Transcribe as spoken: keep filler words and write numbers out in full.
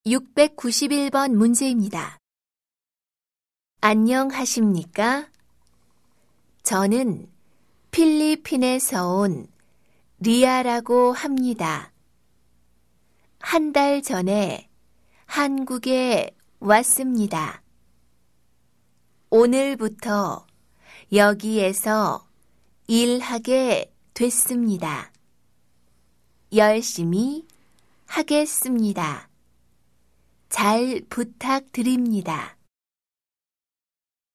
육백구십일 번 문제입니다. 안녕하십니까? 저는 필리핀에서 온 리아라고 합니다. 한 달 전에 한국에 왔습니다. 오늘부터 여기에서 일하게 됐습니다. 열심히 하겠습니다. 잘 부탁드립니다.